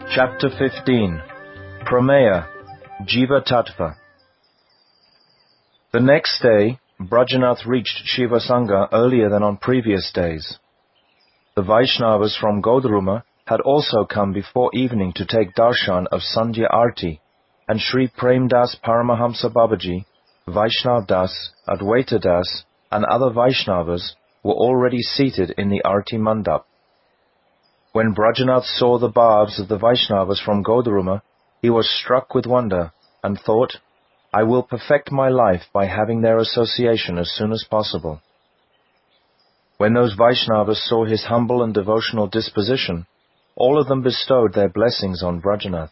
Chapter 15. Prameya, Jiva Tattva. The next day, Brajanath reached Shiva Sangha earlier than on previous days. The Vaishnavas from Godruma had also come before evening to take darshan of Sandhya Arti, and Sri Prem Das Paramahamsa Babaji, Vaishnav Das, Advaita Das, and other Vaishnavas were already seated in the Arti Mandap. When Brajanath saw the barbs of the Vaishnavas from Godruma, he was struck with wonder, and thought, I will perfect my life by having their association as soon as possible. When those Vaishnavas saw his humble and devotional disposition, all of them bestowed their blessings on Brajanath.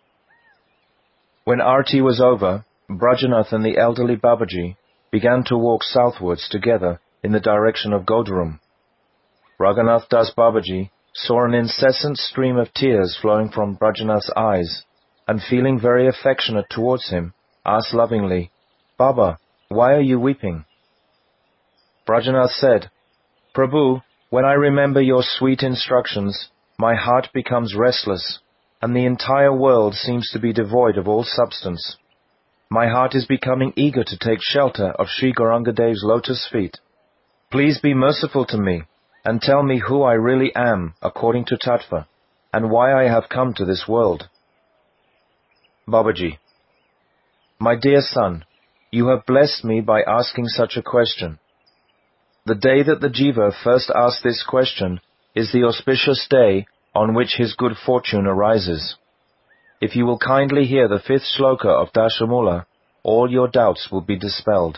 When Arti was over, Brajanath and the elderly Babaji began to walk southwards together in the direction of Godrum. Raghunath Das Babaji saw an incessant stream of tears flowing from Brajanath's eyes, and feeling very affectionate towards him, asked lovingly, Baba, why are you weeping? Brajanath said, Prabhu, when I remember your sweet instructions, my heart becomes restless, and the entire world seems to be devoid of all substance. My heart is becoming eager to take shelter of Sri Gaurangadev's lotus feet. Please be merciful to me, and tell me who I really am according to Tattva, and why I have come to this world. Babaji, my dear son, you have blessed me by asking such a question. The day that the Jiva first asked this question is the auspicious day on which his good fortune arises. If you will kindly hear the 5th shloka of Dashamula, all your doubts will be dispelled.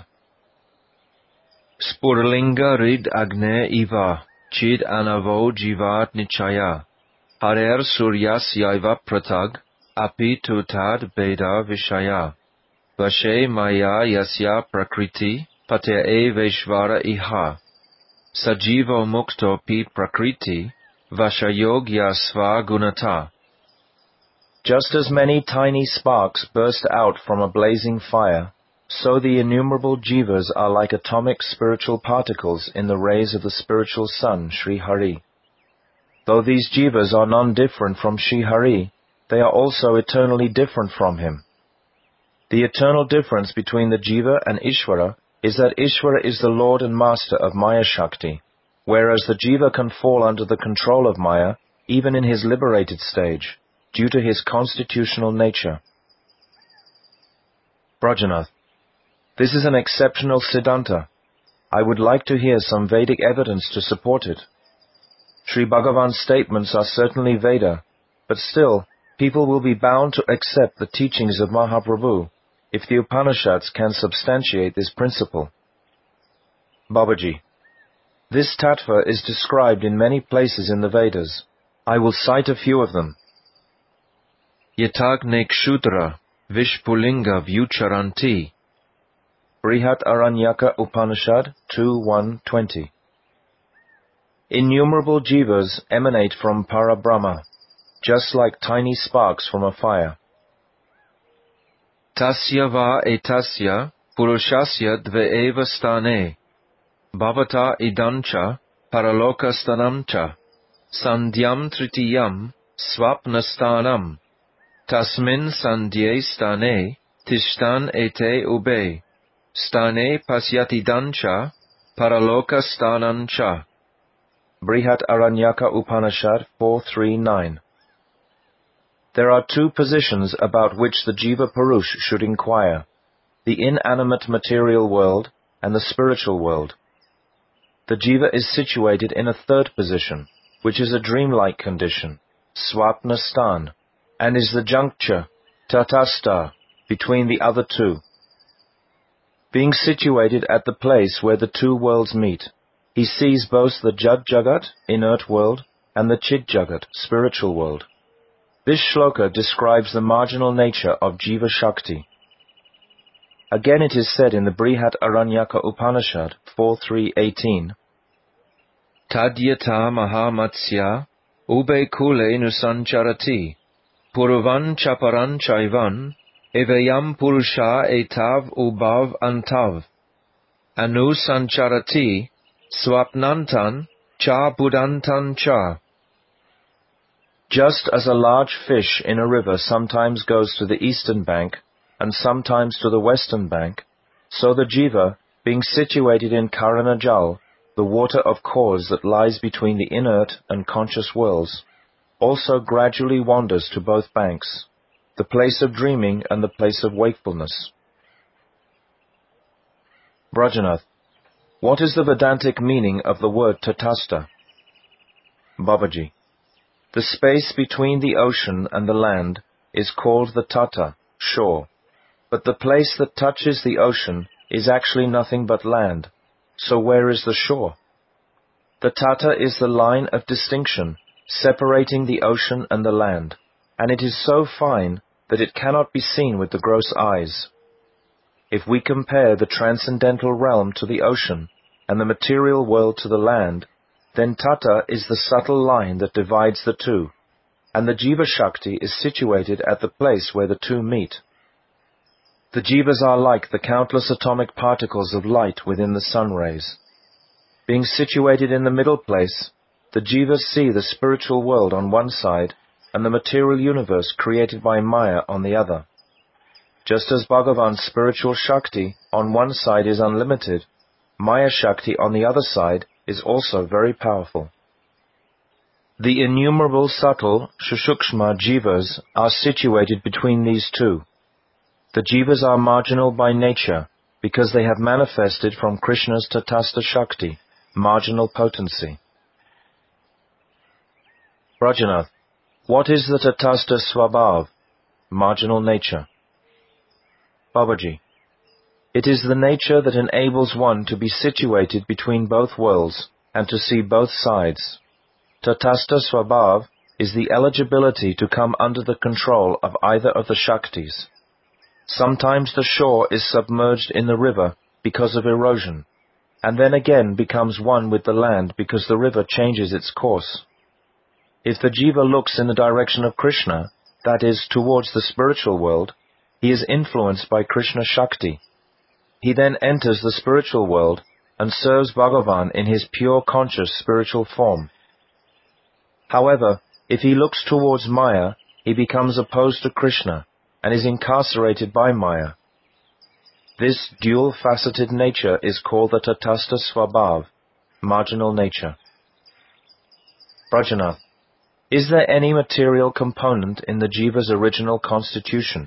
Spurlinga rid agne iva, chid anavo jivat nichaya, harer suryas yaiva pratag, api tutad beda vishaya, vashe maya yasya prakriti, pate veshvara iha, sajivo mukto pi prakriti, vashayogya sva gunata. Just as many tiny sparks burst out from a blazing fire, so the innumerable jivas are like atomic spiritual particles in the rays of the spiritual sun, Sri Hari. Though these jivas are non-different from Sri Hari, they are also eternally different from him. The eternal difference between the jiva and Ishvara is that Ishvara is the Lord and Master of Maya Shakti, whereas the jiva can fall under the control of Maya even in his liberated stage, due to his constitutional nature. Brajanath, this is an exceptional Siddhanta. I would like to hear some Vedic evidence to support it. Sri Bhagavan's statements are certainly Veda, but still, people will be bound to accept the teachings of Mahaprabhu if the Upanishads can substantiate this principle. Babaji, this tattva is described in many places in the Vedas. I will cite a few of them. Yatagne kshudra vishpulinga vyucharanti. Brihat Aranyaka Upanishad 2.1.20. Innumerable jivas emanate from Parabrahma, just like tiny sparks from a fire. Tasya va etasya purushasya dveeva stane, bhavata idancha paralokastanamcha, sandhyam tritiyam swapnastanam, tasmin sandhye stane tishtan ete ube. Stane pasyati dancha, paraloka stanancha. Brihat Aranyaka Upanishad 4.3.9. There are two positions about which the Jiva Purush should inquire, the inanimate material world and the spiritual world. The Jiva is situated in a third position, which is a dreamlike condition, Swapna Stan, and is the juncture, Tatastha, between the other two. Being situated at the place where the two worlds meet, he sees both the Jad Jagat, inert world, and the Chid Jagat, spiritual world. This shloka describes the marginal nature of Jiva Shakti. Again it is said in the Brihat Aranyaka Upanishad 4.3.18, Tadyata mahamatsya ube kule nusancharati, puruvan chaparan chaivan, evayam purusha etav ubav antav, anu sancharati, swapnantan cha budantan cha. Just as a large fish in a river sometimes goes to the eastern bank and sometimes to the western bank, so the jiva, being situated in Karanajal, the water of cause that lies between the inert and conscious worlds, also gradually wanders to both banks, the place of dreaming and the place of wakefulness. Brajanath, what is the Vedantic meaning of the word Tatastha? Babaji, the space between the ocean and the land is called the Tata, shore, but the place that touches the ocean is actually nothing but land. So where is the shore? The Tata is the line of distinction separating the ocean and the land, and it is so fine that it cannot be seen with the gross eyes. If we compare the transcendental realm to the ocean and the material world to the land, then Tata is the subtle line that divides the two, and the Jiva Shakti is situated at the place where the two meet. The Jivas are like the countless atomic particles of light within the sun rays. Being situated in the middle place, the Jivas see the spiritual world on one side and the material universe created by Maya on the other. Just as Bhagavan's spiritual Shakti on one side is unlimited, Maya Shakti on the other side is also very powerful. The innumerable subtle Sushukshma Jivas are situated between these two. The Jivas are marginal by nature because they have manifested from Krishna's Tatastha Shakti, marginal potency. Brajanath, what is the Tatastha Swabhav, marginal nature? Babaji, it is the nature that enables one to be situated between both worlds and to see both sides. Tatastha Swabhav is the eligibility to come under the control of either of the Shaktis. Sometimes the shore is submerged in the river because of erosion, and then again becomes one with the land because the river changes its course. If the jiva looks in the direction of Krishna, that is, towards the spiritual world, he is influenced by Krishna Shakti. He then enters the spiritual world and serves Bhagavan in his pure conscious spiritual form. However, if he looks towards Maya, he becomes opposed to Krishna and is incarcerated by Maya. This dual-faceted nature is called the Tatastha Swabhav, marginal nature. Brajanath, is there any material component in the jiva's original constitution?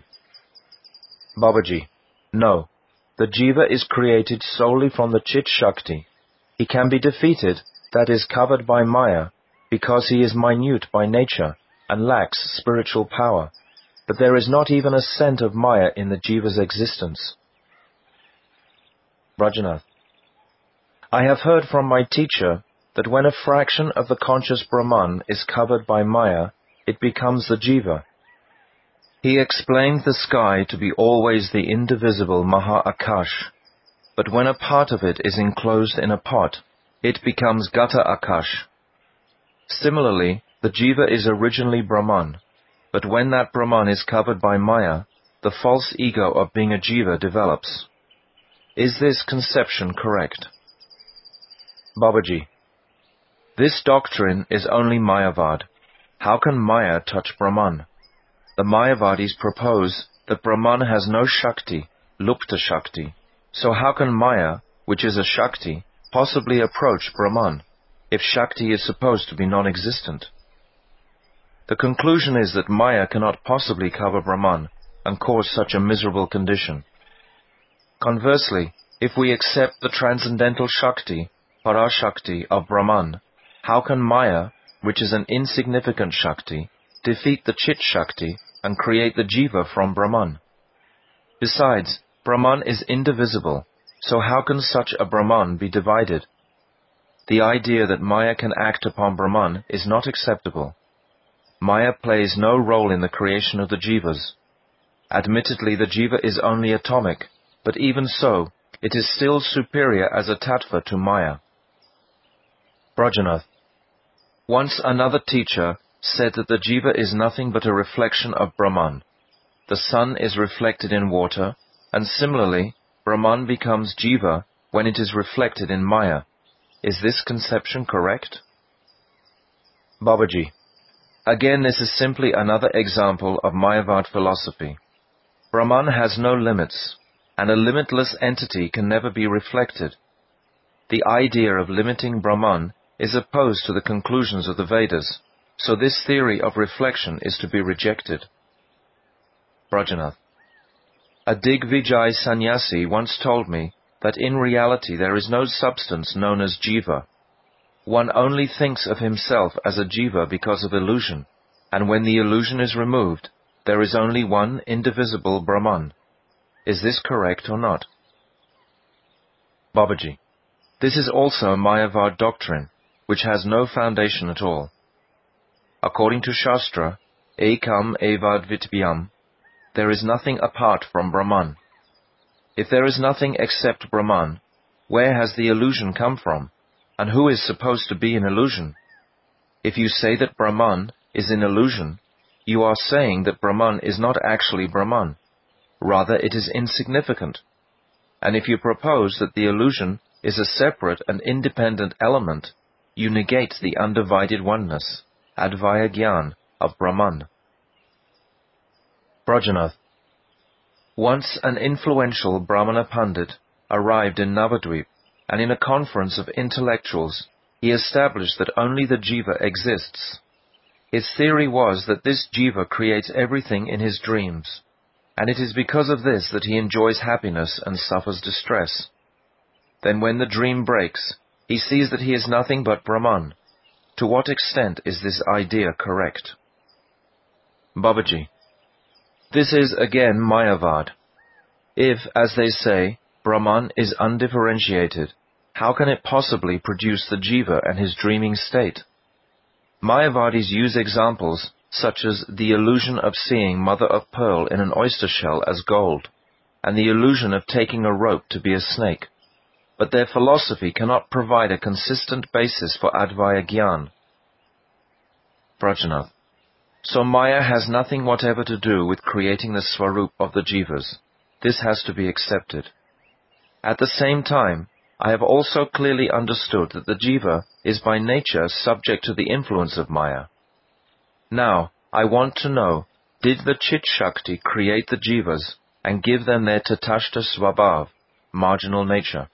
Babaji, no. The jiva is created solely from the Chit Shakti. He can be defeated, that is, covered by Maya, because he is minute by nature and lacks spiritual power. But there is not even a scent of Maya in the jiva's existence. Brajanath, I have heard from my teacher that when a fraction of the conscious Brahman is covered by Maya, it becomes the jiva. He explained the sky to be always the indivisible Maha Akash, but when a part of it is enclosed in a pot, it becomes Gata Akash. Similarly, the jiva is originally Brahman, but when that Brahman is covered by Maya, the false ego of being a jiva develops. Is this conception correct? Babaji, this doctrine is only Mayavad. How can Maya touch Brahman? The Mayavadis propose that Brahman has no Shakti, Lupta Shakti. So how can Maya, which is a Shakti, possibly approach Brahman, if Shakti is supposed to be non-existent? The conclusion is that Maya cannot possibly cover Brahman and cause such a miserable condition. Conversely, if we accept the transcendental Shakti, Parashakti of Brahman, how can Maya, which is an insignificant Shakti, defeat the Chit Shakti and create the jiva from Brahman? Besides, Brahman is indivisible, so how can such a Brahman be divided? The idea that Maya can act upon Brahman is not acceptable. Maya plays no role in the creation of the jivas. Admittedly, the jiva is only atomic, but even so, it is still superior as a tattva to Maya. Brajanath, once another teacher said that the jiva is nothing but a reflection of Brahman. The sun is reflected in water, and similarly, Brahman becomes jiva when it is reflected in Maya. Is this conception correct? Babaji, Again, this is simply another example of Mayavad philosophy. Brahman has no limits, and a limitless entity can never be reflected. The idea of limiting Brahman is opposed to the conclusions of the Vedas, so this theory of reflection is to be rejected. Brajanath. A Digvijay sannyasi once told me that in reality there is no substance known as jiva. One only thinks of himself as a jiva because of illusion, and when the illusion is removed, there is only one indivisible Brahman. Is this correct or not? Babaji. This is also a Mayavad doctrine, which has no foundation at all. According to Shastra, Ekam Evad Vityam, there is nothing apart from Brahman. If there is nothing except Brahman, where has the illusion come from, and who is supposed to be in illusion? If you say that Brahman is in illusion, you are saying that Brahman is not actually Brahman. Rather, it is insignificant. And if you propose that the illusion is a separate and independent element, you negate the undivided oneness, Advaya Gyan, of Brahman. Brajanath. Once an influential Brahmana Pandit arrived in Navadvip, and in a conference of intellectuals, he established that only the jiva exists. His theory was that this jiva creates everything in his dreams, and it is because of this that he enjoys happiness and suffers distress. Then when the dream breaks, he sees that he is nothing but Brahman. To what extent is this idea correct? Babaji. This is again Mayavad. If, as they say, Brahman is undifferentiated, how can it possibly produce the jiva and his dreaming state? Mayavadis use examples such as the illusion of seeing mother of pearl in an oyster shell as gold, and the illusion of taking a rope to be a snake. But their philosophy cannot provide a consistent basis for Advaya Gyan. Brajanath. So Maya has nothing whatever to do with creating the Swarup of the Jivas. This has to be accepted. At the same time, I have also clearly understood that the Jiva is by nature subject to the influence of Maya. Now, I want to know, did the Chit Shakti create the Jivas and give them their Tatashta Swabhav, marginal nature?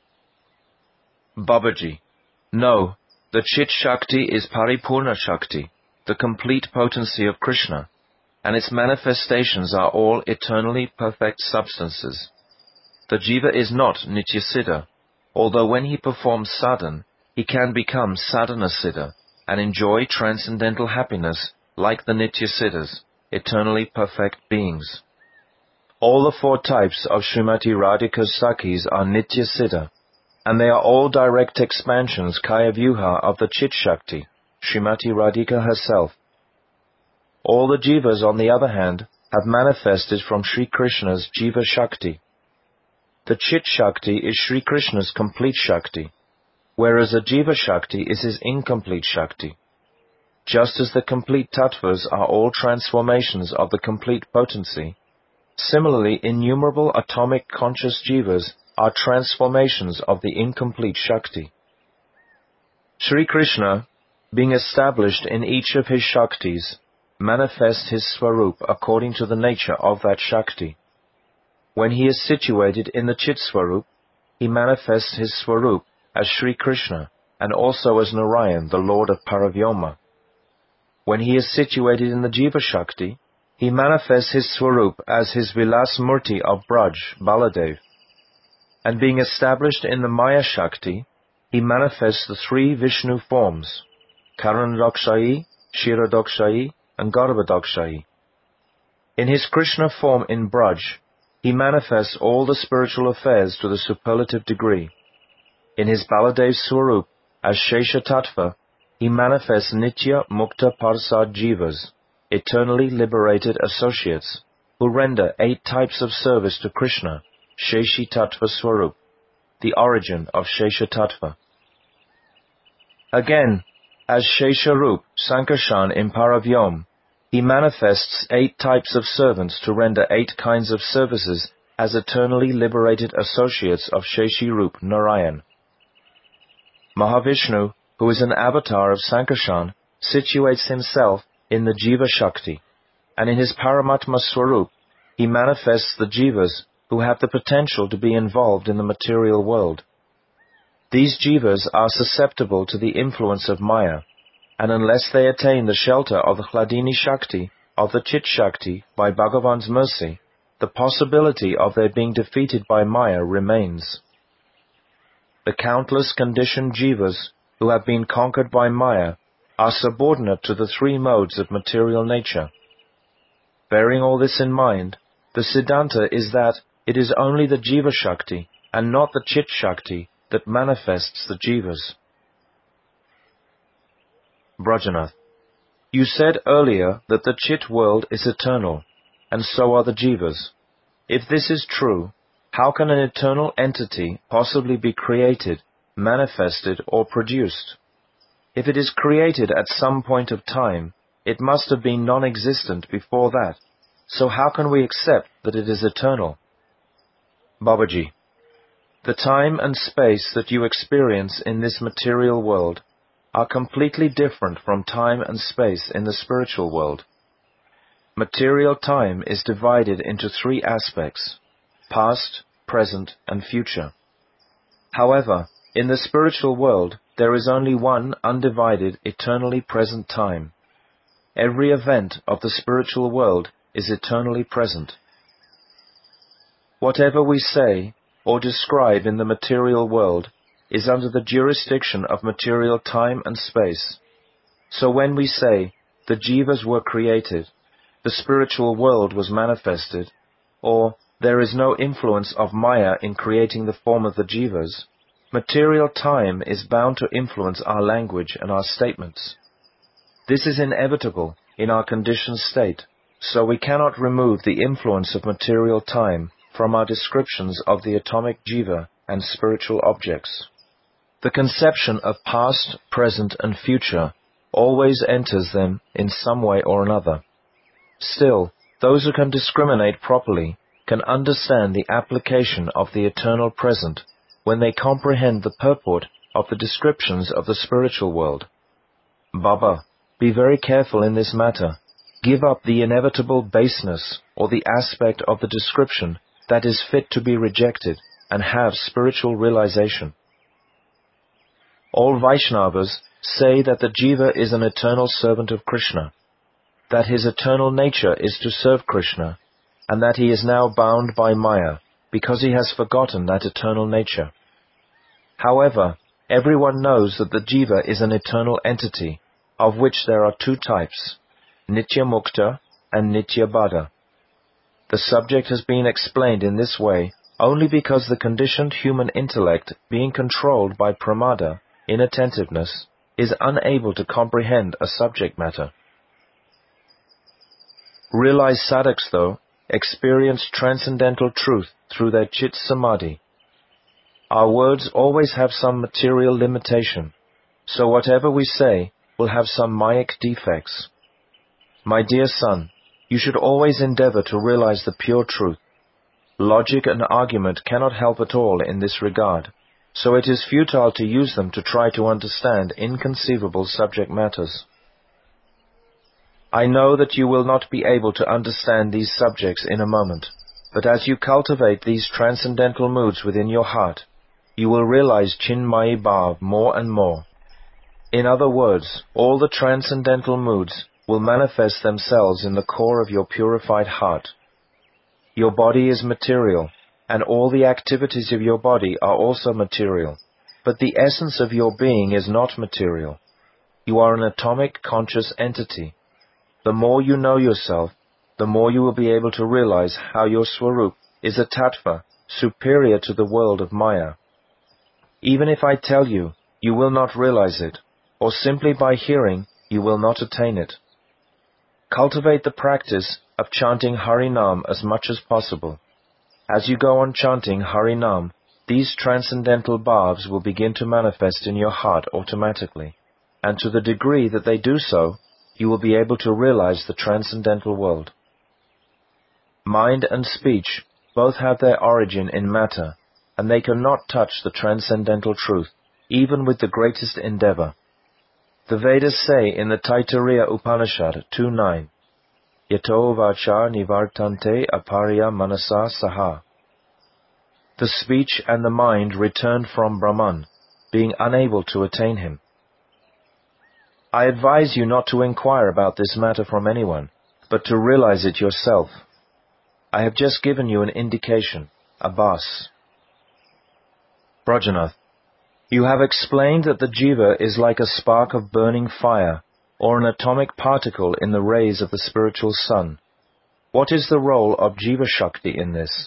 Babaji. No, the Chit Shakti is Paripurna Shakti, the complete potency of Krishna, and its manifestations are all eternally perfect substances. The Jiva is not Nityasiddha, although when he performs sadhan, he can become sadhana-siddha and enjoy transcendental happiness like the Nityasiddhas, eternally perfect beings. All the four types of Srimati Radhika's Sakhis are Nityasiddha, and they are all direct expansions Kaya Vyuha of the Chit Shakti, Srimati Radhika herself. All the Jivas, on the other hand, have manifested from Sri Krishna's Jiva Shakti. The Chit Shakti is Sri Krishna's complete Shakti, whereas the Jiva Shakti is his incomplete Shakti. Just as the complete Tattvas are all transformations of the complete potency, similarly innumerable atomic conscious Jivas are transformations of the incomplete Shakti. Sri Krishna, being established in each of his Shaktis, manifests his Swarup according to the nature of that Shakti. When he is situated in the Chit Swarup, he manifests his Swarup as Sri Krishna and also as Narayan, the Lord of Paravyoma. When he is situated in the Jiva Shakti, he manifests his Swarup as his Vilas Murti of Braj, Baladev. And being established in the Maya Shakti, he manifests the three Vishnu forms, Karanadakshayi, Shiradokshayi, and Garbhodakshayi. In his Krishna form in Braj, he manifests all the spiritual affairs to the superlative degree. In his Baladev Swarup, as Shesha Tattva, he manifests Nitya Mukta Parsad Jivas, eternally liberated associates, who render 8 types of service to Krishna, Sheshi Tattva Swarup, the origin of Shesha Tattva. Again, as Shesharup, Sankarshan in Paravyom, he manifests 8 types of servants to render 8 kinds of services as eternally liberated associates of Sheshi-Rup Narayan. Mahavishnu, who is an avatar of Sankarshan, situates himself in the Jiva Shakti, and in his Paramatma Swarup, he manifests the Jivas who have the potential to be involved in the material world. These Jivas are susceptible to the influence of Maya, and unless they attain the shelter of the Hladini Shakti, of the Chit Shakti, by Bhagavan's mercy, the possibility of their being defeated by Maya remains. The countless conditioned Jivas who have been conquered by Maya are subordinate to the three modes of material nature. Bearing all this in mind, the Siddhanta is that it is only the Jiva Shakti and not the Chit Shakti that manifests the Jivas. Brajanath, you said earlier that the Chit world is eternal, and so are the Jivas. If this is true, how can an eternal entity possibly be created, manifested, or produced? If it is created at some point of time, it must have been non-existent before that. So how can we accept that it is eternal? Babaji, the time and space that you experience in this material world are completely different from time and space in the spiritual world. Material time is divided into three aspects: past, present, and future. However, in the spiritual world, there is only one undivided, eternally present time. Every event of the spiritual world is eternally present. Whatever we say or describe in the material world is under the jurisdiction of material time and space. So when we say, the Jivas were created, the spiritual world was manifested, or there is no influence of Maya in creating the form of the Jivas, material time is bound to influence our language and our statements. This is inevitable in our conditioned state, so we cannot remove the influence of material time from our descriptions of the atomic Jiva and spiritual objects. The conception of past, present, and future always enters them in some way or another. Still, those who can discriminate properly can understand the application of the eternal present when they comprehend the purport of the descriptions of the spiritual world. Baba, be very careful in this matter. Give up the inevitable baseness or the aspect of the description that is fit to be rejected and have spiritual realization. All Vaishnavas say that the Jiva is an eternal servant of Krishna, that his eternal nature is to serve Krishna, and that he is now bound by Maya because he has forgotten that eternal nature. However, everyone knows that the Jiva is an eternal entity, of which there are two types, Nitya Mukta and Nitya Baddha. The subject has been explained in this way only because the conditioned human intellect, being controlled by pramada, inattentiveness, is unable to comprehend a subject matter. Realized sadhaks, though, experience transcendental truth through their chit samadhi. Our words always have some material limitation, so whatever we say will have some mayic defects. My dear son, you should always endeavor to realize the pure truth. Logic and argument cannot help at all in this regard, so it is futile to use them to try to understand inconceivable subject matters. I know that you will not be able to understand these subjects in a moment, but as you cultivate these transcendental moods within your heart, you will realize Chinmayi Bhav more and more. In other words, all the transcendental moods will manifest themselves in the core of your purified heart. Your body is material, and all the activities of your body are also material, but the essence of your being is not material. You are an atomic conscious entity. The more you know yourself, the more you will be able to realize how your Swarup is a tattva superior to the world of Maya. Even if I tell you, you will not realize it, or simply by hearing, you will not attain it. Cultivate the practice of chanting Harinam as much as possible. As you go on chanting Harinam, these transcendental bhavs will begin to manifest in your heart automatically, and to the degree that they do so, you will be able to realize the transcendental world. Mind and speech both have their origin in matter, and they cannot touch the transcendental truth, even with the greatest endeavor. The Vedas say in the Taittiriya Upanishad 2.9, Yato vacha nivartante aparya manasa saha. The speech and the mind return from Brahman, being unable to attain him. I advise you not to inquire about this matter from anyone, but to realize it yourself. I have just given you an indication, a bas. Brajanath, you have explained that the jiva is like a spark of burning fire, or an atomic particle in the rays of the spiritual sun. What is the role of Jiva Shakti in this?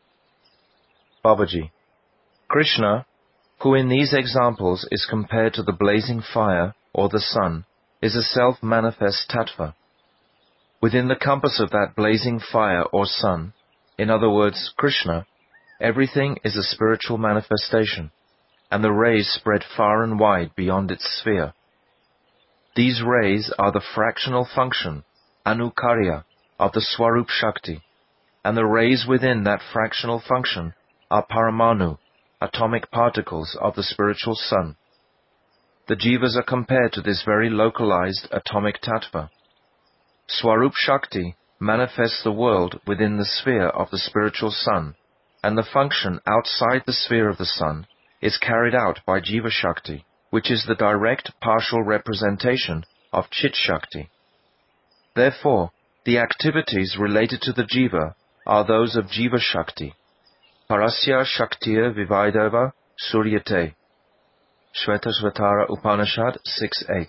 Babaji, Krishna, who in these examples is compared to the blazing fire or the sun, is a self-manifest tattva. Within the compass of that blazing fire or sun, in other words, Krishna, everything is a spiritual manifestation, and the rays spread far and wide beyond its sphere. These rays are the fractional function, anukarya, of the Swarup Shakti, and the rays within that fractional function are paramanu, atomic particles of the spiritual sun. The jivas are compared to this very localized atomic tattva. Swarup Shakti manifests the world within the sphere of the spiritual sun, and the function outside the sphere of the sun is carried out by Jiva Shakti, which is the direct partial representation of Chit Shakti. Therefore, the activities related to the jiva are those of Jiva Shakti. Parasya Shaktiya Vivaidava Suryate. Shvetasvatara Upanishad 6.8.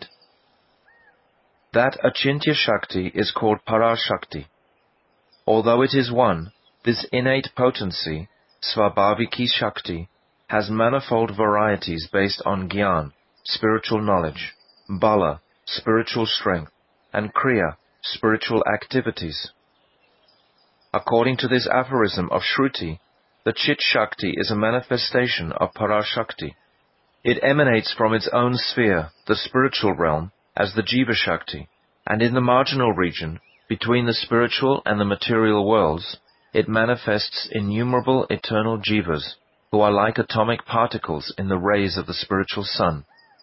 That Achintya Shakti is called Parashakti. Although it is one, this innate potency, Svabhaviki Shakti, has manifold varieties based on Gyan, spiritual knowledge, Bala, spiritual strength, and Kriya, spiritual activities. According to this aphorism of Shruti, the Chit Shakti is a manifestation of Parashakti. It emanates from its own sphere, the spiritual realm, as the Jiva Shakti, and in the marginal region, between the spiritual and the material worlds, it manifests innumerable eternal jivas, who are like atomic particles in the rays of the spiritual sun.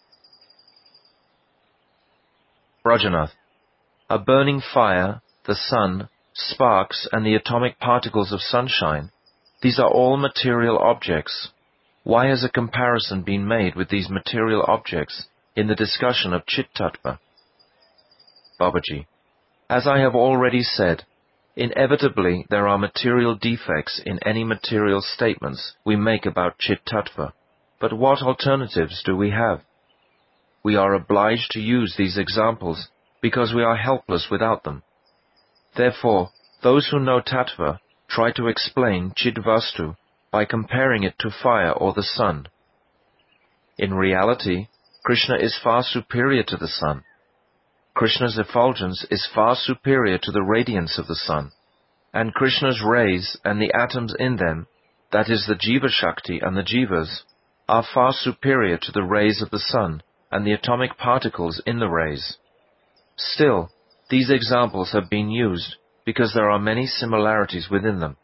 Brajanath, a burning fire, the sun, sparks, and the atomic particles of sunshine, these are all material objects. Why has a comparison been made with these material objects in the discussion of Chit Tattva? Babaji, as I have already said, inevitably there are material defects in any material statements we make about Chit Tattva, but what alternatives do we have? We are obliged to use these examples because we are helpless without them. Therefore, those who know Tattva try to explain Chidvastu by comparing it to fire or the sun. In reality, Krishna is far superior to the sun. Krishna's effulgence is far superior to the radiance of the sun, and Krishna's rays and the atoms in them, that is the Jiva Shakti and the Jivas, are far superior to the rays of the sun and the atomic particles in the rays. Still, these examples have been used because there are many similarities within them.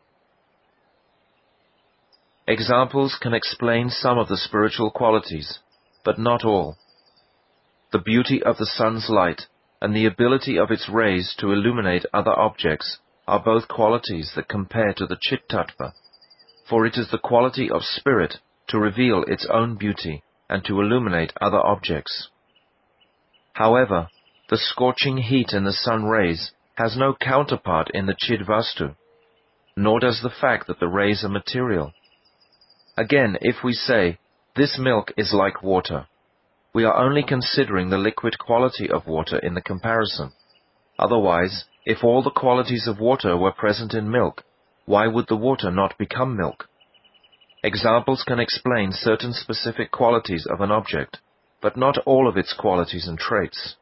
Examples can explain some of the spiritual qualities, but not all. The beauty of the sun's light and the ability of its rays to illuminate other objects are both qualities that compare to the Chit Tattva, for it is the quality of spirit to reveal its own beauty and to illuminate other objects. However, the scorching heat in the sun rays has no counterpart in the Chidvastu, nor does the fact that the rays are material. Again, if we say, this milk is like water, we are only considering the liquid quality of water in the comparison. Otherwise, if all the qualities of water were present in milk, why would the water not become milk? Examples can explain certain specific qualities of an object, but not all of its qualities and traits.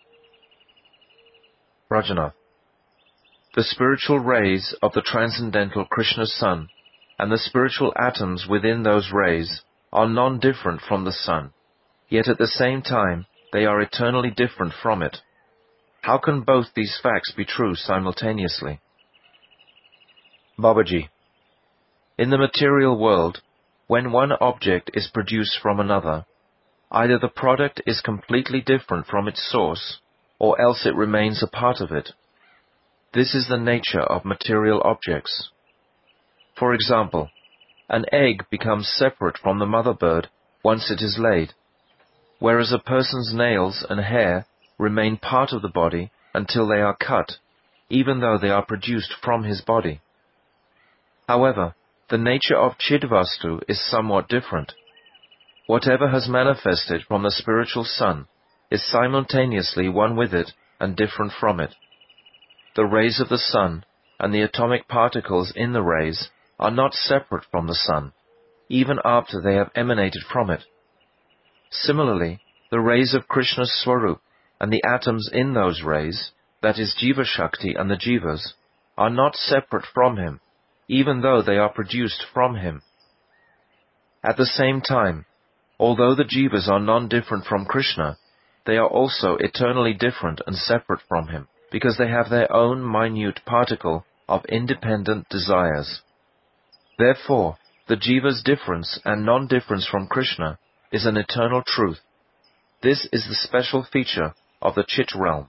Brajanath, the spiritual rays of the transcendental Krishna sun and the spiritual atoms within those rays are non-different from the sun, yet at the same time they are eternally different from it. How can both these facts be true simultaneously? Babaji, in the material world, when one object is produced from another, Either the product is completely different from its source, or else it remains a part of it. This is the nature of material objects. For example, an egg becomes separate from the mother bird once it is laid, whereas a person's nails and hair remain part of the body until they are cut, even though they are produced from his body. However, the nature of Chidvastu is somewhat different. Whatever has manifested from the spiritual sun is simultaneously one with it and different from it. The rays of the sun and the atomic particles in the rays are not separate from the sun, even after they have emanated from it. Similarly, the rays of Krishna's Swarup and the atoms in those rays, that is Jiva Shakti and the Jivas, are not separate from him, even though they are produced from him. At the same time, although the Jivas are non-different from Krishna, they are also eternally different and separate from him, because they have their own minute particle of independent desires. Therefore, the Jiva's difference and non-difference from Krishna is an eternal truth. This is the special feature of the Chit realm.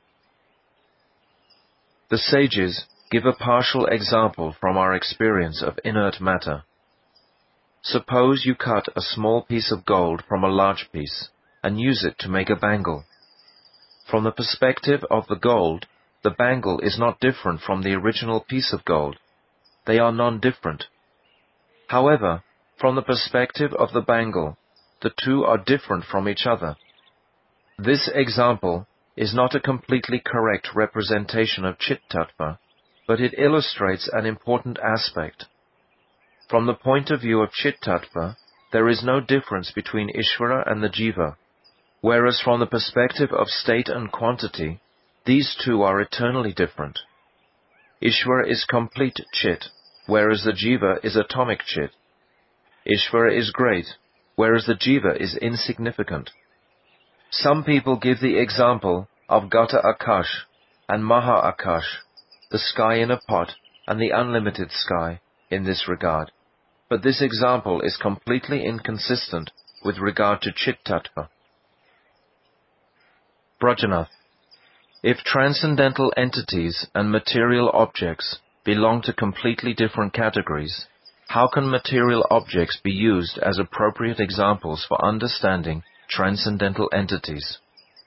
The sages give a partial example from our experience of inert matter. Suppose you cut a small piece of gold from a large piece and use it to make a bangle. From the perspective of the gold, the bangle is not different from the original piece of gold. They are non-different. However, from the perspective of the bangle, the two are different from each other. This example is not a completely correct representation of Chit Tattva, but it illustrates an important aspect. From the point of view of Chit Tattva, there is no difference between Ishvara and the Jiva, whereas from the perspective of state and quantity, these two are eternally different. Ishvara is complete Chit, whereas the Jiva is atomic Chit. Ishvara is great, whereas the Jiva is insignificant. Some people give the example of Gata Akash and Maha Akash, the sky in a pot and the unlimited sky, in this regard. But this example is completely inconsistent with regard to Chit Tattva. Brajanath. If transcendental entities and material objects belong to completely different categories, how can material objects be used as appropriate examples for understanding transcendental entities?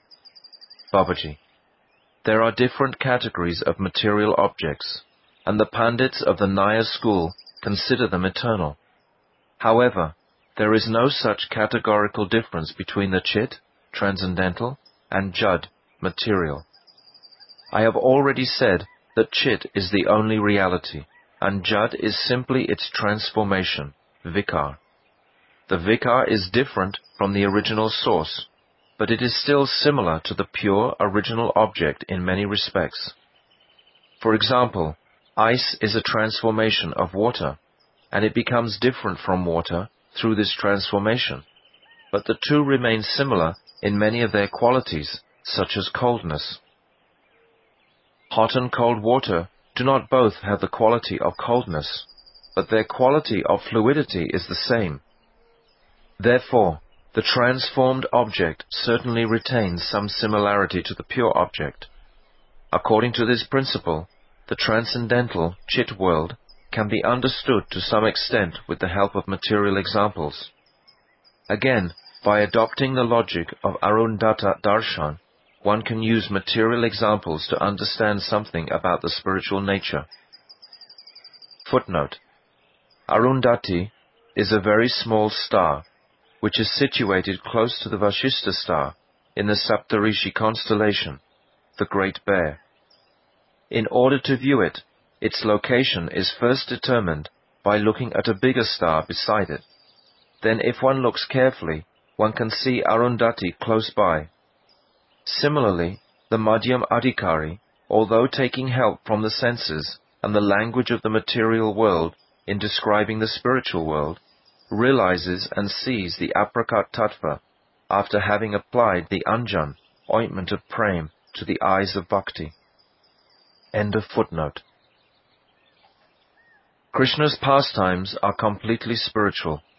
Babaji. There are different categories of material objects, and the Pandits of the Nyaya school consider them eternal. However, there is no such categorical difference between the Chit, transcendental, and Jad, material. I have already said that Chit is the only reality, and Jad is simply its transformation, Vikar. The Vikar is different from the original source, but it is still similar to the pure original object in many respects. For example, ice is a transformation of water, and it becomes different from water through this transformation, but the two remain similar in many of their qualities, such as coldness. Hot and cold water do not both have the quality of coldness, but their quality of fluidity is the same. Therefore, the transformed object certainly retains some similarity to the pure object. According to this principle, the transcendental Chit world can be understood to some extent with the help of material examples. Again, by adopting the logic of Arundatta Darshan, one can use material examples to understand something about the spiritual nature. Footnote. Arundhati is a very small star, which is situated close to the Vashishta star in the Saptarishi constellation, the Great Bear. In order to view it, its location is first determined by looking at a bigger star beside it. Then if one looks carefully, one can see Arundhati close by. Similarly, the Madhyam Adhikari, although taking help from the senses and the language of the material world in describing the spiritual world, realizes and sees the Aprakat Tattva after having applied the Anjan, ointment of Prem, to the eyes of Bhakti. End of footnote. Krishna's pastimes are completely spiritual,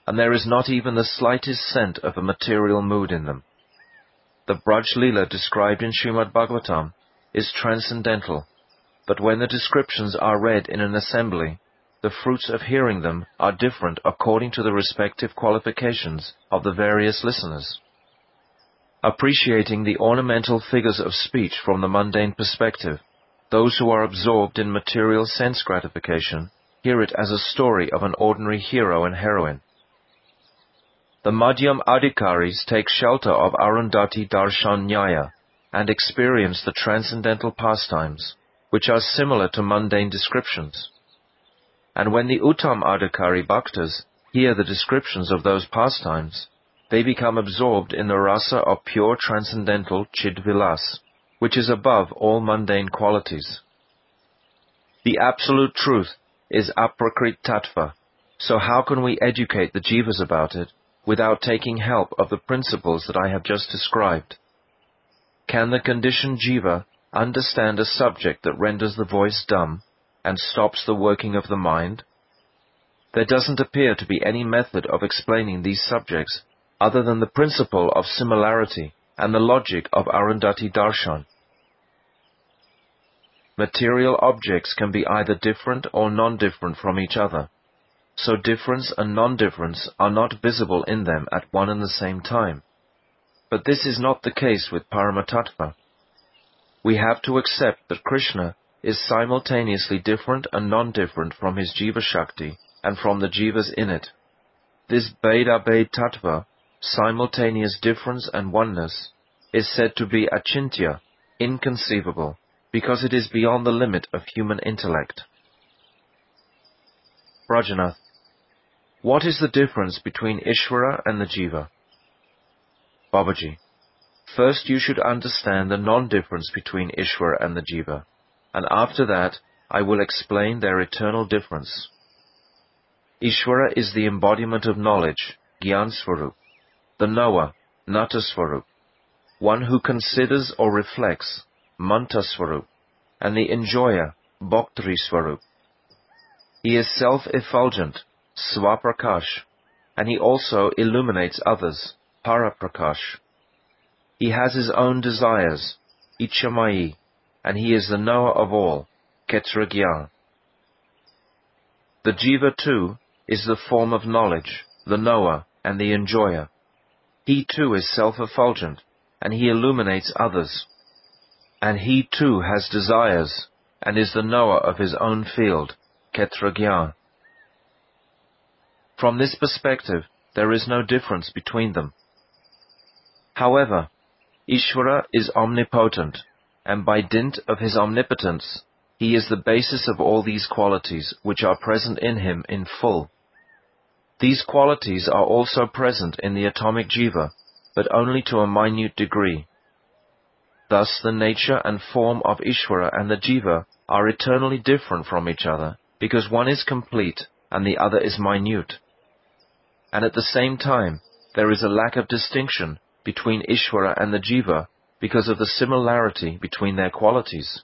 and there is not even the slightest scent of a material mood in them. The Braj Leela described in Srimad Bhagavatam is transcendental, but when the descriptions are read in an assembly, the fruits of hearing them are different according to the respective qualifications of the various listeners. Appreciating the ornamental figures of speech from the mundane perspective, those who are absorbed in material sense gratification hear it as a story of an ordinary hero and heroine. The Madhyam Adhikaris take shelter of Arundhati Darshan Nyaya and experience the transcendental pastimes, which are similar to mundane descriptions. And when the Uttam Adhikari Bhaktas hear the descriptions of those pastimes, they become absorbed in the rasa of pure transcendental Chidvilas, which is above all mundane qualities. The absolute truth is Aprakrit Tattva, so how can we educate the jivas about it without taking help of the principles that I have just described? Can the conditioned jiva understand a subject that renders the voice dumb and stops the working of the mind? There doesn't appear to be any method of explaining these subjects other than the principle of similarity and the logic of Arundhati Darshan. Material objects can be either different or non-different from each other, so difference and non-difference are not visible in them at one and the same time. But this is not the case with Paramatattva. We have to accept that Krishna is simultaneously different and non-different from his Jiva Shakti and from the jivas in it. This Bheda-Bhed Tattva, simultaneous difference and oneness, is said to be achintya, inconceivable, because it is beyond the limit of human intellect. Brajanath, what is the difference between Ishvara and the jiva? Babaji, first you should understand the non-difference between Ishvara and the jiva, and after that I will explain their eternal difference. Ishvara is the embodiment of knowledge, Gyan Swarup, the knower, Nata Swarup, one who considers or reflects, Manta Swarup, and the enjoyer, Bhaktri Swarup. He is self-effulgent, Swaprakash, and he also illuminates others, Paraprakash. He has his own desires, Ichamayi, and he is the knower of all, Kshetragya. The jiva too is the form of knowledge, the knower, and the enjoyer. He too is self-effulgent, and he illuminates others. And he too has desires, and is the knower of his own field, Kshetragya. From this perspective, there is no difference between them. However, Ishvara is omnipotent, and by dint of his omnipotence, he is the basis of all these qualities which are present in him in full. These qualities are also present in the atomic jiva, but only to a minute degree. Thus the nature and form of Ishvara and the jiva are eternally different from each other, because one is complete and the other is minute. And at the same time, there is a lack of distinction between Ishvara and the jiva because of the similarity between their qualities.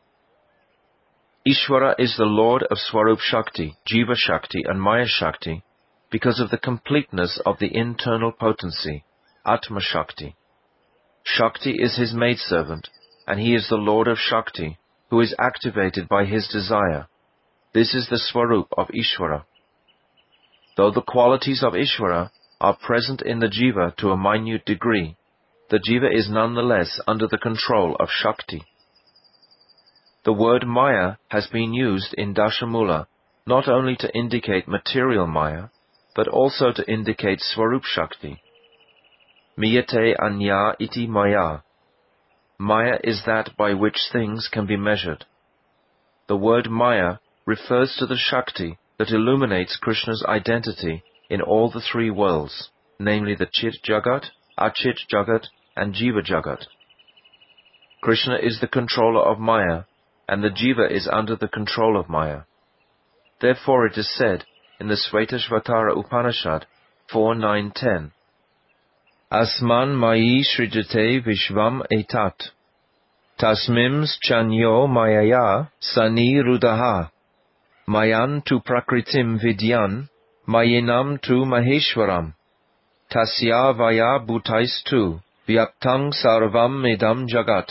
Ishvara is the Lord of Swarup Shakti, Jiva Shakti and Maya Shakti because of the completeness of the internal potency, Atma Shakti. Shakti is his maidservant, and he is the Lord of Shakti, who is activated by his desire. This is the Swarup of Ishvara. Though the qualities of Ishvara are present in the jiva to a minute degree, the jiva is nonetheless under the control of Shakti. The word Maya has been used in Dashamula not only to indicate material Maya, but also to indicate Swarup Shakti. Miyate anya iti Maya. Maya is that by which things can be measured. The word Maya refers to the Shakti that illuminates Krishna's identity in all the three worlds, namely the Chit Jagat, Achit Jagat, and Jiva Jagat. Krishna is the controller of Maya, and the Jiva is under the control of Maya. Therefore it is said in the Svetashvatara Upanishad 4.9.10, Asman Mayi Srijate Vishvam Etat, Tasmims Chanyo Mayaya Sani Rudaha, Mayan tu Prakritim Vidyan, Mayinam tu Maheshwaram, Tasya Vaya Bhutaistu, Vyaptang Sarvam Idam Jagat.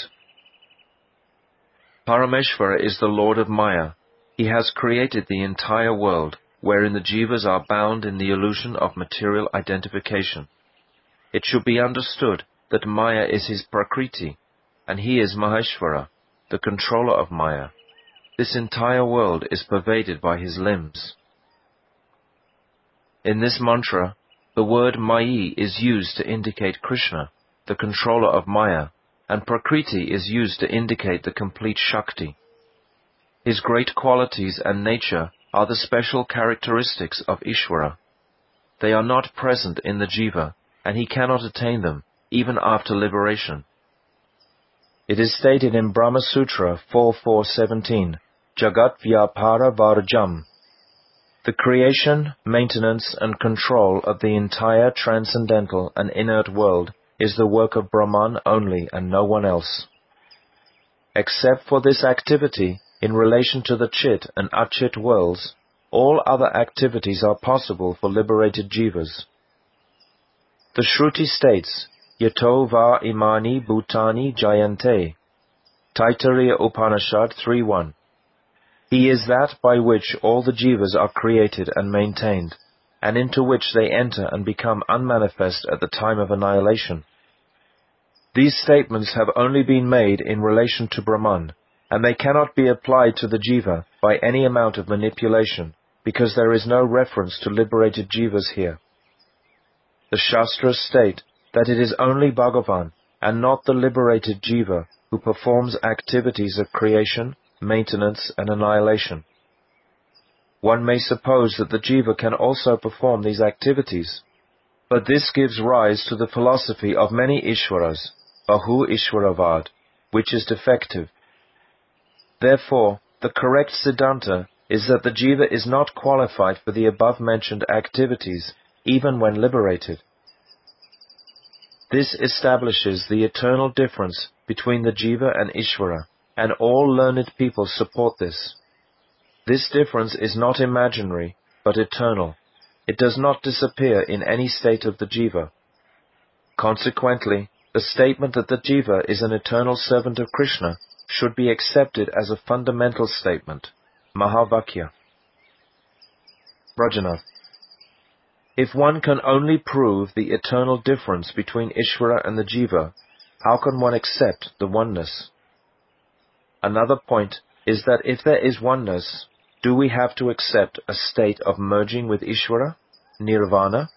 Parameshvara is the Lord of Maya. He has created the entire world, wherein the jivas are bound in the illusion of material identification. It should be understood that Maya is his Prakriti, and he is Maheshvara, the controller of Maya. This entire world is pervaded by his limbs. In this mantra, the word Mayi is used to indicate Krishna, the controller of Maya, and Prakriti is used to indicate the complete Shakti. His great qualities and nature are the special characteristics of Ishvara. They are not present in the jiva, and he cannot attain them, even after liberation. It is stated in Brahma Sutra 4.4.17, Jagat Vyapara Varjam. The creation, maintenance, and control of the entire transcendental and inert world is the work of Brahman only and no one else. Except for this activity in relation to the Chit and Achit worlds, all other activities are possible for liberated jivas. The Shruti states, Yato va imani bhutani jayante, Taittiriya Upanishad 3.1. He is that by which all the jivas are created and maintained, and into which they enter and become unmanifest at the time of annihilation. These statements have only been made in relation to Brahman, and they cannot be applied to the jiva by any amount of manipulation, because there is no reference to liberated jivas here. The Shastras state that it is only Bhagavan, and not the liberated jiva, who performs activities of creation, maintenance, and annihilation. One may suppose that the jiva can also perform these activities, but this gives rise to the philosophy of many Ishwaras, Bahu Ishwaravad, which is defective. Therefore, the correct Siddhanta is that the jiva is not qualified for the above-mentioned activities, even when liberated. This establishes the eternal difference between the jiva and Ishvara, and all learned people support this. This difference is not imaginary, but eternal. It does not disappear in any state of the jiva. Consequently, the statement that the jiva is an eternal servant of Krishna should be accepted as a fundamental statement, Mahavakya. Brajanath. If one can only prove the eternal difference between Ishvara and the jiva, how can one accept the oneness? Another point is that if there is oneness, do we have to accept a state of merging with Ishvara, nirvana?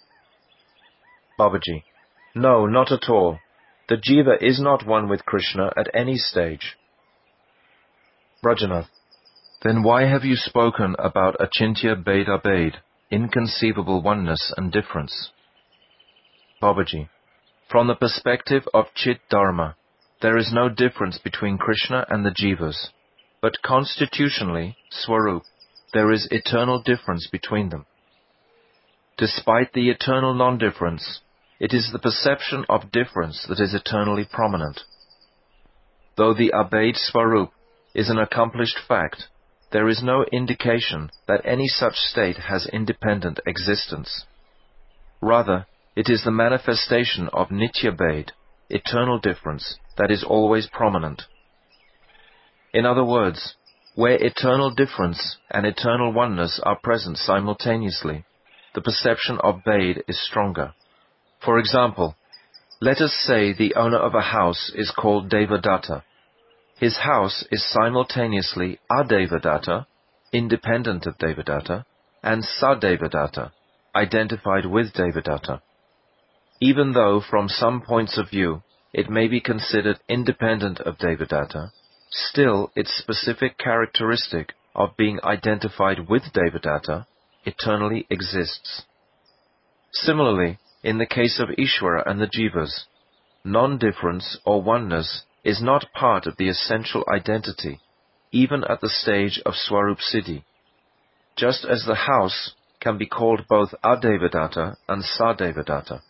Babaji. No, not at all. The jiva is not one with Krishna at any stage. Brajanath. Then why have you spoken about Achintya Bheda, inconceivable oneness and difference? Babaji. From the perspective of Chit Dharma, there is no difference between Krishna and the jivas, but constitutionally, Swarup, there is eternal difference between them. Despite the eternal non-difference, it is the perception of difference that is eternally prominent. Though the Abhed Swarup is an accomplished fact, there is no indication that any such state has independent existence. Rather, it is the manifestation of Nitya Bhed, eternal difference, that is always prominent. In other words, where eternal difference and eternal oneness are present simultaneously, the perception of Bhed is stronger. For example, let us say the owner of a house is called Devadatta. His house is simultaneously Adevadatta, independent of Devadatta, and Sadevadatta, identified with Devadatta. Even though from some points of view it may be considered independent of Devadatta, still its specific characteristic of being identified with Devadatta eternally exists. Similarly, in the case of Ishvara and the jivas, non-difference or oneness is not part of the essential identity, even at the stage of Swarup Siddhi, just as the house can be called both Adevadatta and Sadevadatta.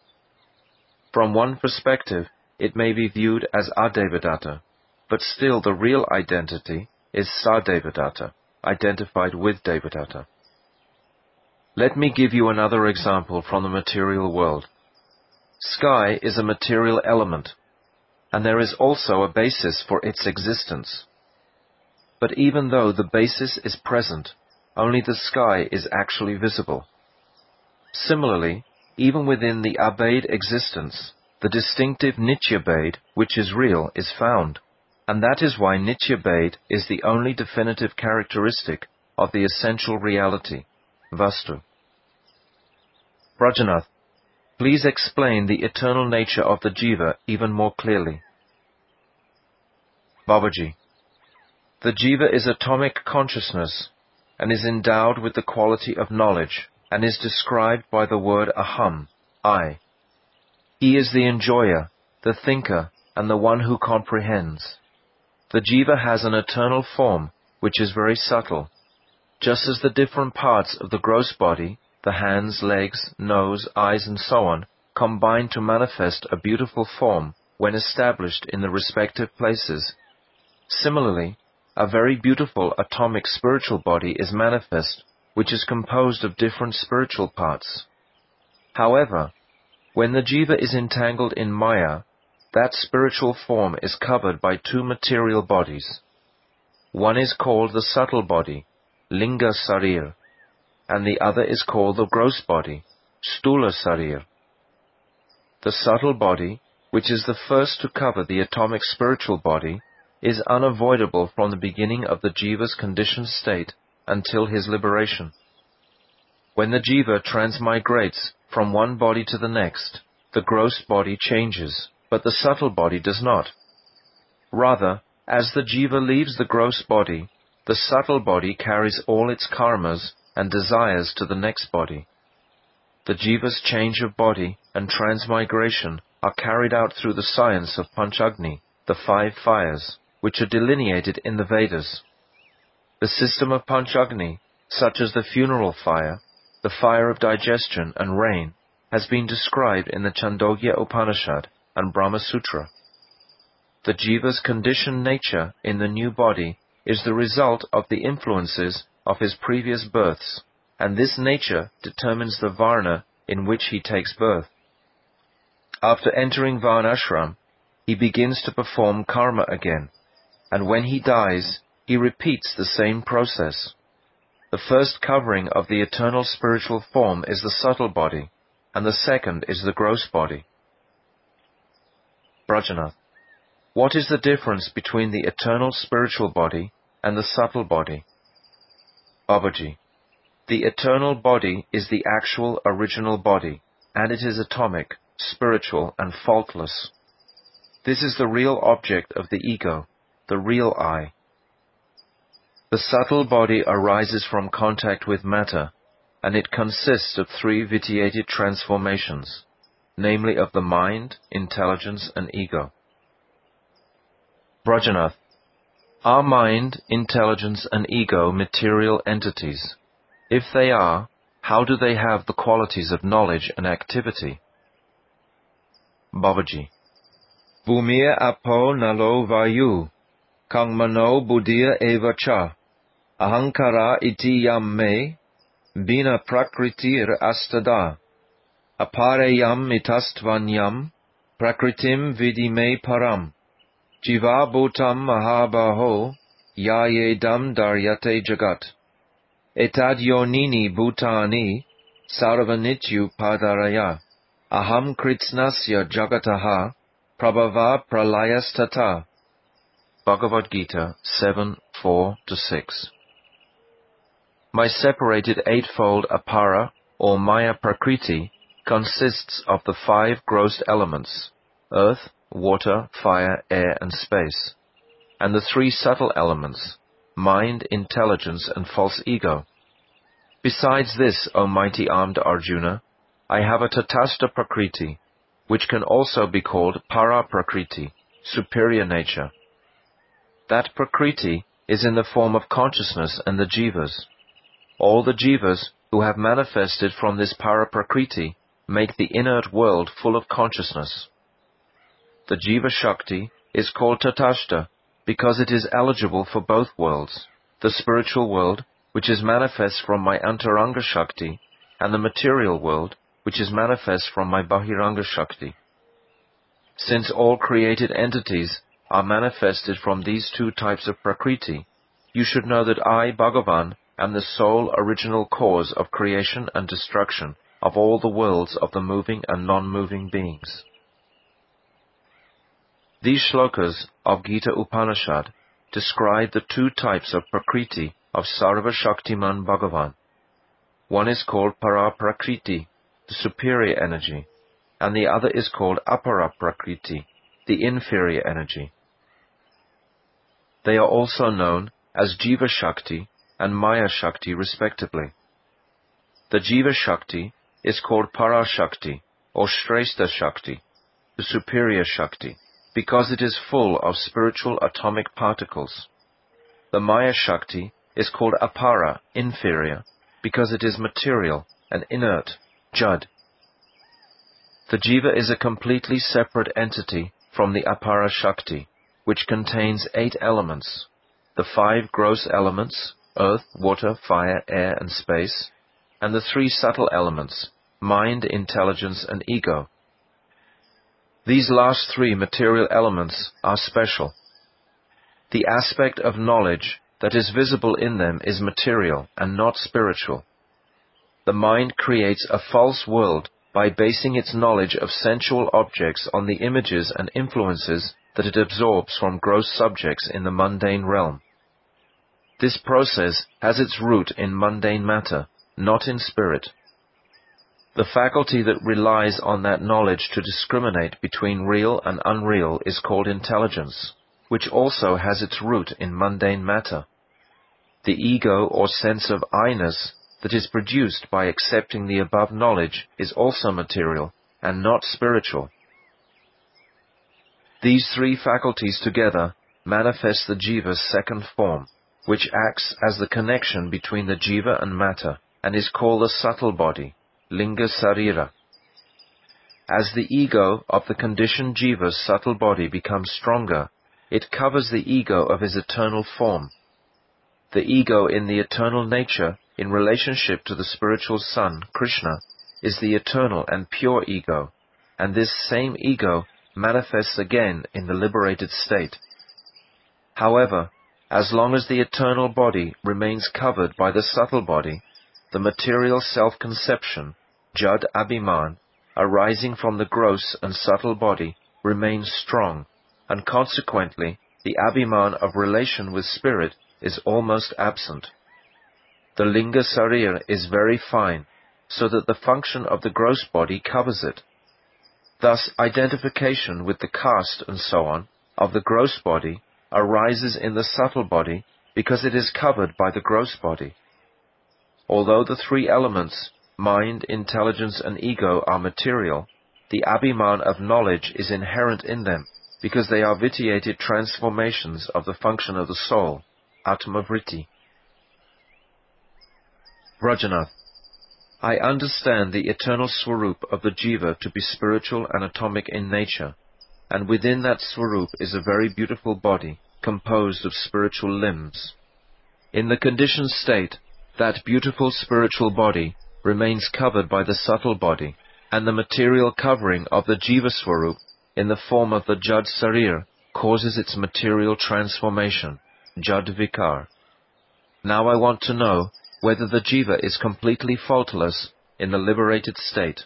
From one perspective, it may be viewed as Adevadatta, but still the real identity is Sadevadatta, identified with Devadatta. Let me give you another example from the material world. Sky is a material element, and there is also a basis for its existence. But even though the basis is present, only the sky is actually visible. Similarly, even within the Abheda existence, the distinctive Nityabheda, which is real, is found, and that is why Nityabheda is the only definitive characteristic of the essential reality, Vastu. Brajanath, please explain the eternal nature of the Jiva even more clearly. Babaji, the Jiva is atomic consciousness and is endowed with the quality of knowledge and is described by the word aham, I. He is the enjoyer, the thinker, and the one who comprehends. The Jiva has an eternal form which is very subtle. Just as the different parts of the gross body, the hands, legs, nose, eyes, and so on, combine to manifest a beautiful form when established in the respective places, similarly, a very beautiful atomic spiritual body is manifest, which is composed of different spiritual parts. However, when the Jiva is entangled in Maya, that spiritual form is covered by two material bodies. One is called the subtle body, Linga Sarir, and the other is called the gross body, Stula Sarir. The subtle body, which is the first to cover the atomic spiritual body, is unavoidable from the beginning of the Jiva's conditioned state until his liberation. When the Jiva transmigrates from one body to the next, the gross body changes, but the subtle body does not. Rather, as the Jiva leaves the gross body, the subtle body carries all its karmas and desires to the next body. The Jiva's change of body and transmigration are carried out through the science of Panchagni, the 5 fires, which are delineated in the Vedas. The system of Panchagni, such as the funeral fire, the fire of digestion and rain, has been described in the Chandogya Upanishad and Brahma Sutra. The Jiva's conditioned nature in the new body is the result of the influences of his previous births, and this nature determines the varna in which he takes birth. After entering Varnashram, he begins to perform karma again, and when he dies, he repeats the same process. The first covering of the eternal spiritual form is the subtle body, and the second is the gross body. Brajanath, what is the difference between the eternal spiritual body and the subtle body? Babaji, the eternal body is the actual original body, and it is atomic, spiritual, and faultless. This is the real object of the ego, the real I. The subtle body arises from contact with matter, and it consists of 3 vitiated transformations, namely of the mind, intelligence, and ego. Brajanath, are mind, intelligence, and ego material entities? If they are, how do they have the qualities of knowledge and activity? Babaji, Bhumir apo nalo vayu, kang mano buddhya eva cha, ahankara iti yam me, bina prakritir astada, apareyam itastvanyam, prakritim vidime param. Jiva bhutam mahabaho, yayedam daryate jagat. Etad yonini bhutani, sarvanityu padaraya. Aham kritsnasya jagataha, prabhava pralayastata. Bhagavad Gita 7:4-6. My separated eightfold apara, or Maya Prakriti, consists of the 5 gross elements, earth, water, fire, air, and space, and the 3 subtle elements, mind, intelligence, and false ego. Besides this, O mighty armed Arjuna, I have a Tatastha Prakriti, which can also be called Para Prakriti, superior nature. That Prakriti is in the form of consciousness and the Jivas. All the Jivas who have manifested from this Para Prakriti make the inert world full of consciousness. The Jiva Shakti is called Tatastha because it is eligible for both worlds, the spiritual world, which is manifest from my Antaranga Shakti, and the material world, which is manifest from my Bahiranga Shakti. Since all created entities are manifested from these two types of Prakriti, you should know that I, Bhagavan, am the sole original cause of creation and destruction of all the worlds of the moving and non-moving beings. These shlokas of Gita Upanishad describe the two types of Prakriti of Sarva Shaktiman Bhagavan. One is called Para Prakriti, the superior energy, and the other is called Apara Prakriti, the inferior energy. They are also known as Jiva Shakti and Maya Shakti respectively. The Jiva Shakti is called Para Shakti or Shrestha Shakti, the superior Shakti, because it is full of spiritual atomic particles. The Maya Shakti is called Apara, inferior, because it is material and inert, Jud. The Jiva is a completely separate entity from the Apara Shakti, which contains 8 elements, the 5 gross elements, earth, water, fire, air, and space, and the 3 subtle elements, mind, intelligence, and ego. These last 3 material elements are special. The aspect of knowledge that is visible in them is material and not spiritual. The mind creates a false world by basing its knowledge of sensual objects on the images and influences that it absorbs from gross subjects in the mundane realm. This process has its root in mundane matter, not in spirit. The faculty that relies on that knowledge to discriminate between real and unreal is called intelligence, which also has its root in mundane matter. The ego or sense of I-ness that is produced by accepting the above knowledge is also material and not spiritual. These 3 faculties together manifest the Jiva's second form, which acts as the connection between the Jiva and matter, and is called the subtle body, Linga Sarira. As the ego of the conditioned Jiva's subtle body becomes stronger, it covers the ego of his eternal form. The ego in the eternal nature, in relationship to the spiritual Son, Krishna, is the eternal and pure ego, and this same ego manifests again in the liberated state. However, as long as the eternal body remains covered by the subtle body, the material self-conception, Jad Abhiman, arising from the gross and subtle body, remains strong, and consequently the Abhiman of relation with spirit is almost absent. The Linga Sarira is very fine, so that the function of the gross body covers it. Thus, identification with the caste and so on of the gross body arises in the subtle body because it is covered by the gross body. Although the 3 elements, mind, intelligence, and ego, are material, the Abhiman of knowledge is inherent in them because they are vitiated transformations of the function of the soul, Atma-vritti. Vrajanath, I understand the eternal Swarup of the Jiva to be spiritual and atomic in nature, and within that Swarup is a very beautiful body, composed of spiritual limbs. In the conditioned state, that beautiful spiritual body remains covered by the subtle body, and the material covering of the Jiva Swarup in the form of the Jad Sarir causes its material transformation, Jad Vikar. Now I want to know whether the Jiva is completely faultless in the liberated state.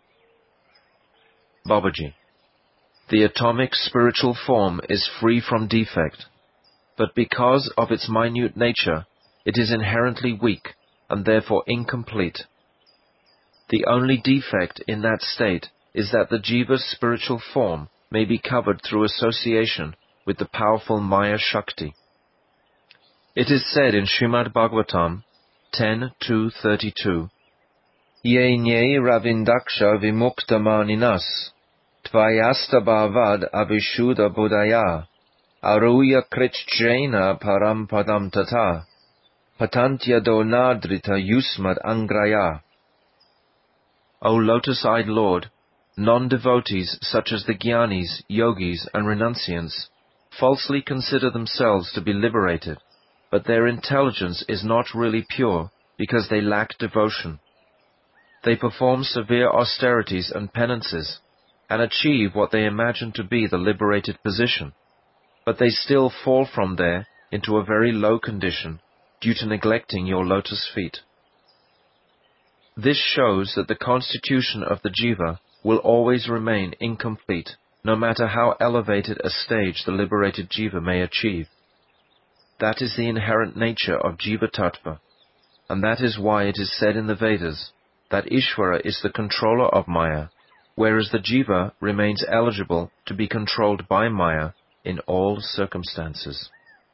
Babaji, the atomic spiritual form is free from defect, but because of its minute nature, it is inherently weak and therefore incomplete. The only defect in that state is that the Jiva's spiritual form may be covered through association with the powerful Maya Shakti. It is said in Srimad Bhagavatam 10.2.32, Ye nye ravindaksha vimukta maninas, tvayasta bhavad avishuddha buddhaya, aruya krichjena parampadam tata, patantya donadrita yusmad angraya. O lotus-eyed Lord, non-devotees such as the Jnanis, Yogis, and Renunciants falsely consider themselves to be liberated, but their intelligence is not really pure because they lack devotion. They perform severe austerities and penances, and achieve what they imagine to be the liberated position, but they still fall from there into a very low condition due to neglecting your lotus feet. This shows that the constitution of the jiva will always remain incomplete, no matter how elevated a stage the liberated jiva may achieve. That is the inherent nature of Jiva Tattva, and that is why it is said in the Vedas that Ishvara is the controller of Maya, whereas the jiva remains eligible to be controlled by Maya in all circumstances.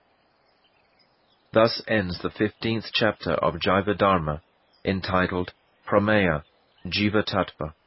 Thus ends the 15th chapter of Jiva Dharma, entitled Prameya, Jiva Tattva.